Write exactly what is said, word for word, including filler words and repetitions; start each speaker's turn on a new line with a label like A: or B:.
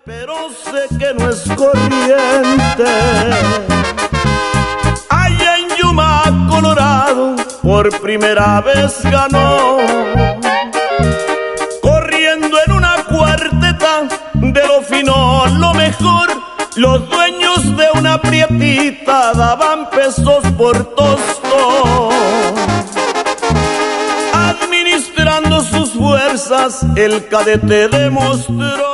A: pero sé que no es corriente. Allá en Yuma, Colorado, por primera vez ganó, corriendo en una cuarteta de lo fino, lo mejor. Los dueños de una prietita daban pesos por tostón. Administrando sus fuerzas, el cadete demostró